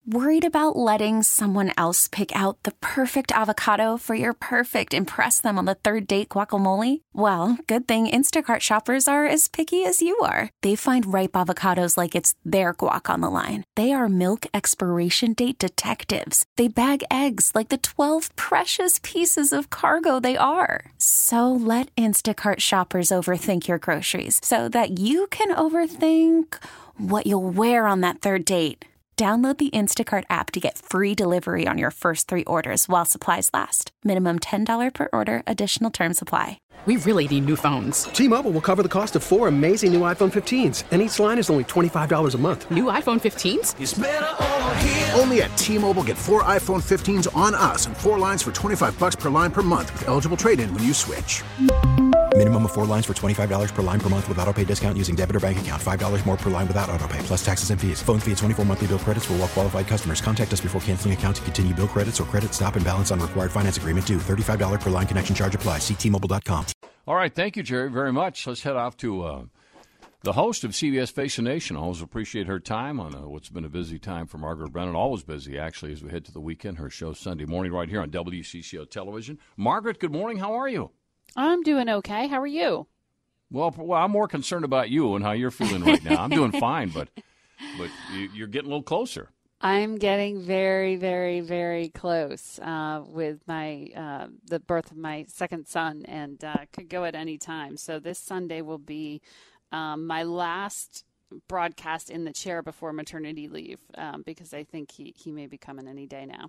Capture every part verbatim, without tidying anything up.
Worried about letting someone else pick out the perfect avocado for your perfect impress them on the third date guacamole? Well, good thing Instacart shoppers are as picky as you are. They find ripe avocados like it's their guac on the line. They are milk expiration date detectives. They bag eggs like the twelve precious pieces of cargo they are. So let Instacart shoppers overthink your groceries so that you can overthink what you'll wear on that third date. Download the Instacart app to get free delivery on your first three orders while supplies last. Minimum ten dollars per order. Additional terms apply. We really need new phones. T-Mobile will cover the cost of four amazing new iPhone fifteens, and each line is only twenty-five dollars a month. New iPhone fifteens? It's better over here. Only at T-Mobile, get four iPhone fifteens on us and four lines for twenty-five dollars per line per month with eligible trade-in when you switch. Minimum of four lines for twenty-five dollars per line per month with autopay discount using debit or bank account. five dollars more per line without autopay, plus taxes and fees. Phone fee at twenty-four monthly bill credits for well-qualified customers. Contact us before canceling account to continue bill credits or credit stop and balance on required finance agreement due. thirty-five dollars per line connection charge applies. See T Mobile dot com. All right, thank you, Jerry, very much. Let's head off to uh, the host of C B S Face the Nation. I always appreciate her time on uh, what's been a busy time for Margaret Brennan. Always busy, actually, as we head to the weekend. Her show Sunday morning right here on W C C O Television. Margaret, good morning. How are you? I'm doing okay. How are you? Well, well, I'm more concerned about you and how you're feeling right now. I'm doing fine, but but you, you're getting a little closer. I'm getting very, very, very close uh, with my uh, the birth of my second son, and uh, could go at any time. So this Sunday will be um, my last broadcast in the chair before maternity leave, um, because I think he, he may be coming any day now.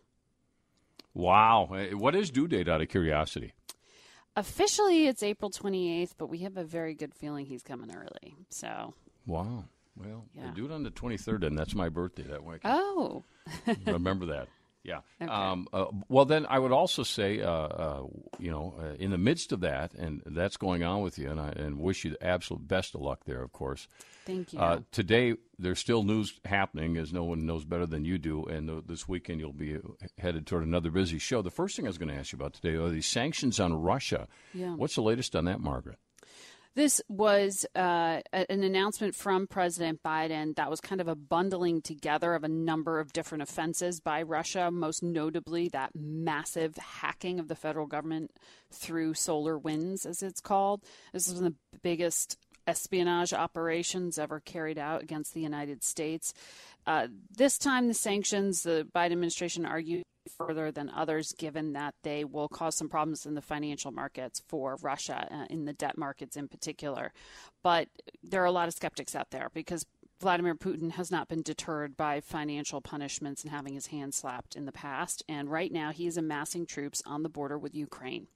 Wow. What is due date, out of curiosity? Officially, it's April twenty-eighth, but we have a very good feeling he's coming early. So. Wow. Well, yeah. do it on the twenty-third, and that's my birthday that week. Oh. Remember that. Yeah. Okay. Um, uh, well, then I would also say, uh, uh, you know, uh, in the midst of that, and that's going on with you, and I and wish you the absolute best of luck there, of course. Thank you. Uh, today, there's still news happening, as no one knows better than you do, and th- this weekend you'll be headed toward another busy show. The first thing I was going to ask you about today are these sanctions on Russia. Yeah. What's the latest on that, Margaret? This was uh, an announcement from President Biden that was kind of a bundling together of a number of different offenses by Russia, most notably that massive hacking of the federal government through SolarWinds, as it's called. This is one of the biggest espionage operations ever carried out against the United States. Uh, this time, the sanctions, the Biden administration argued further than others, given that they will cause some problems in the financial markets for Russia, uh, in the debt markets in particular. But there are a lot of skeptics out there because Vladimir Putin has not been deterred by financial punishments and having his hand slapped in the past. And right now he is amassing troops on the border with Ukraine.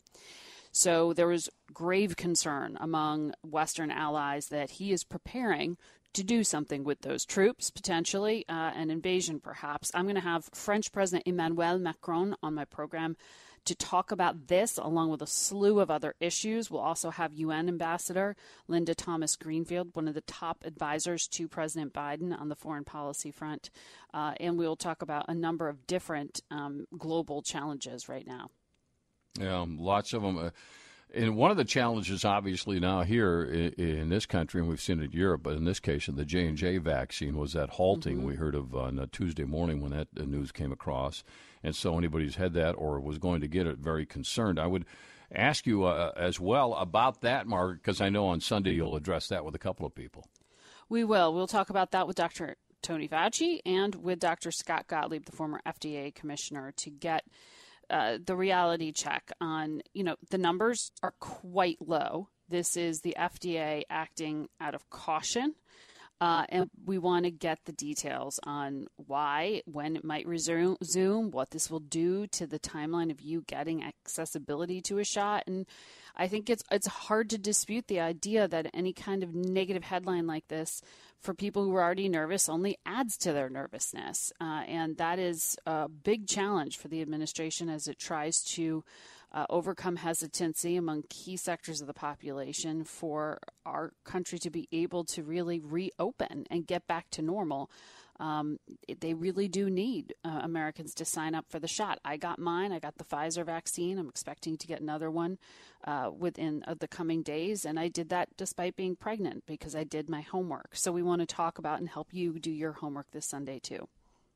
So there was grave concern among Western allies that he is preparing to do something with those troops, potentially, uh, an invasion perhaps. I'm going to have French President Emmanuel Macron on my program to talk about this, along with a slew of other issues. We'll also have U N Ambassador Linda Thomas-Greenfield, one of the top advisors to President Biden on the foreign policy front. Uh, and we'll talk about a number of different um, global challenges right now. Yeah, lots of them. Uh, and one of the challenges, obviously, now here in, in this country, and we've seen it in Europe, but in this case, in the J and J vaccine, was that halting mm-hmm. we heard of on uh, Tuesday morning when that uh, news came across. And so anybody who's had that or was going to get it, very concerned. I would ask you uh, as well about that, Margaret, because I know on Sunday you'll address that with a couple of people. We will. We'll talk about that with Doctor Tony Fauci and with Doctor Scott Gottlieb, the former F D A commissioner, to get Uh, the reality check on, you know, the numbers are quite low. This is the F D A acting out of caution. Uh, and we want to get the details on why, when it might resume, zoom, what this will do to the timeline of you getting accessibility to a shot. And I think it's it's hard to dispute the idea that any kind of negative headline like this for people who are already nervous only adds to their nervousness. Uh, and that is a big challenge for the administration as it tries to uh, overcome hesitancy among key sectors of the population for our country to be able to really reopen and get back to normal. Um, they really do need uh, Americans to sign up for the shot. I got mine. I got the Pfizer vaccine. I'm expecting to get another one uh, within uh, the coming days. And I did that despite being pregnant because I did my homework. So we want to talk about and help you do your homework this Sunday, too.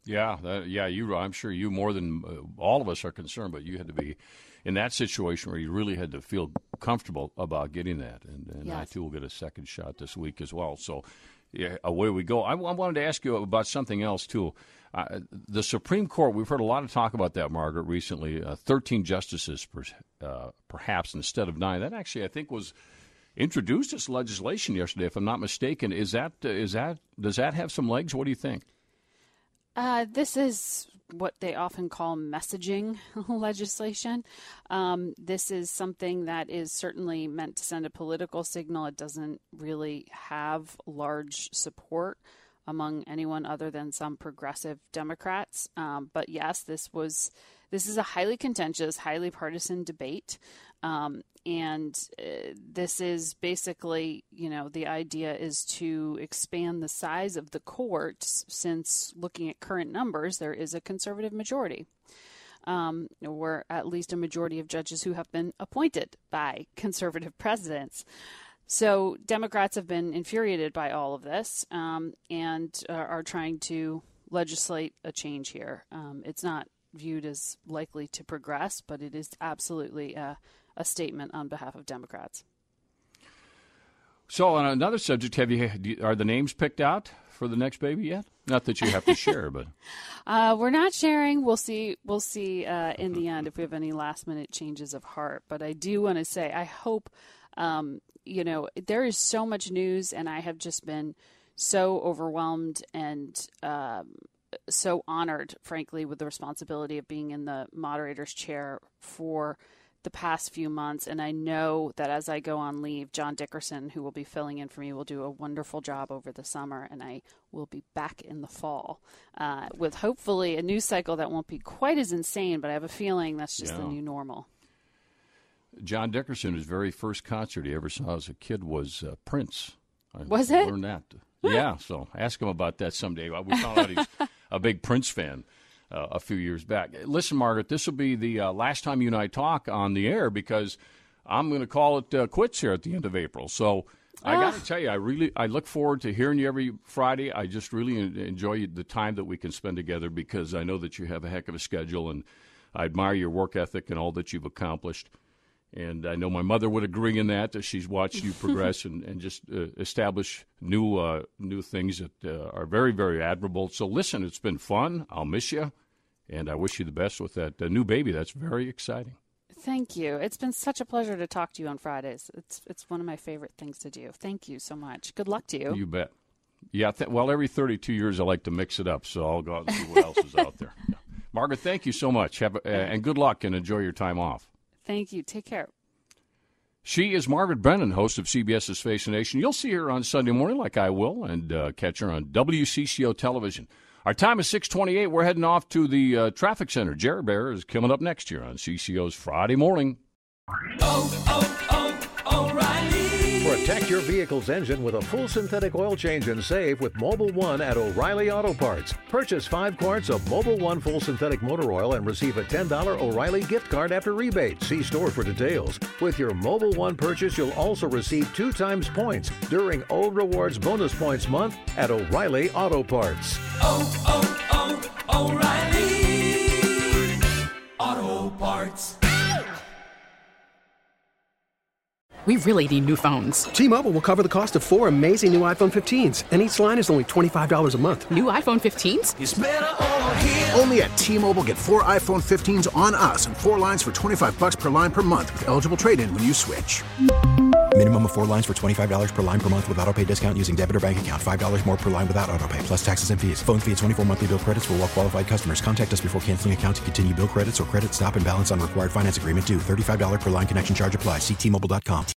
Yeah, that, yeah, you. I'm sure you more than uh, all of us are concerned, but you had to be in that situation where you really had to feel comfortable about getting that. And, and yes. I, too, will get a second shot this week as well. So, yeah, away we go. I, I wanted to ask you about something else, too. Uh, the Supreme Court, we've heard a lot of talk about that, Margaret, recently. Uh, thirteen justices, per, uh, perhaps, instead of nine. That actually, I think, was introduced as legislation yesterday, if I'm not mistaken. Is that, uh, is that, does that have some legs? What do you think? Uh, this is what they often call messaging legislation. Um, this is something that is certainly meant to send a political signal. It doesn't really have large support among anyone other than some progressive Democrats. Um, but yes, this was this is a highly contentious, highly partisan debate. Um, and uh, this is basically, you know, the idea is to expand the size of the courts, since looking at current numbers, there is a conservative majority, um, or at least a majority of judges who have been appointed by conservative presidents. So Democrats have been infuriated by all of this um, and uh, are trying to legislate a change here. Um, it's not viewed as likely to progress, but it is absolutely a, a statement on behalf of Democrats. So on another subject, have you are the names picked out for the next baby yet? Not that you have to share, but uh, we're not sharing. We'll see. We'll see uh, in the end if we have any last minute changes of heart. But I do want to say, I hope. Um, you know, there is so much news, and I have just been so overwhelmed and um, so honored, frankly, with the responsibility of being in the moderator's chair for the past few months. And I know that as I go on leave, John Dickerson, who will be filling in for me, will do a wonderful job over the summer, and I will be back in the fall uh, with hopefully a news cycle that won't be quite as insane, but I have a feeling that's just yeah. the new normal. John Dickerson, his very first concert he ever saw as a kid was uh, Prince. I was it? learned that. Yeah, so ask him about that someday. We found out he's a big Prince fan uh, a few years back. Listen, Margaret, this will be the uh, last time you and I talk on the air because I'm going to call it uh, quits here at the end of April. So I got to tell you, I really I look forward to hearing you every Friday. I just really enjoy the time that we can spend together because I know that you have a heck of a schedule, and I admire your work ethic and all that you've accomplished. And I know my mother would agree in that, that she's watched you progress and, and just uh, establish new uh, new things that uh, are very, very admirable. So listen, it's been fun. I'll miss you, and I wish you the best with that uh, new baby. That's very exciting. Thank you. It's been such a pleasure to talk to you on Fridays. It's it's one of my favorite things to do. Thank you so much. Good luck to you. You bet. Yeah, th- well, every thirty-two years I like to mix it up, so I'll go out and see what else is out there. Yeah. Margaret, thank you so much, Have a, uh, and good luck, and enjoy your time off. Thank you. Take care. She is Margaret Brennan, host of CBS's Face the Nation. You'll see her on Sunday morning like I will, and uh, catch her on W C C O television. Our time is six twenty-eight. We're heading off to the uh, traffic center. Jerry Bear is coming up next year on C C O's Friday Morning. Oh, oh, oh, O'Reilly. Protect your vehicle's engine with a full synthetic oil change and save with Mobil one at O'Reilly Auto Parts. Purchase five quarts of Mobil one full synthetic motor oil and receive a ten dollars O'Reilly gift card after rebate. See store for details. With your Mobil one purchase, you'll also receive two times points during O Rewards Bonus Points Month at O'Reilly Auto Parts. Oh, oh, oh, O'Reilly Auto Parts. We really need new phones. T-Mobile will cover the cost of four amazing new iPhone fifteens, and each line is only twenty-five dollars a month. New iPhone fifteens? It's better over here. Only at T-Mobile, get four iPhone fifteens on us and four lines for twenty-five bucks per line per month with eligible trade-in when you switch. Minimum of four lines for twenty-five dollars per line per month with autopay discount using debit or bank account. five dollars more per line without autopay, plus taxes and fees. Phone fee at twenty-four monthly bill credits for well-qualified customers. Contact us before canceling account to continue bill credits or credit stop and balance on required finance agreement due. thirty-five dollars per line connection charge applies. See T Mobile dot com.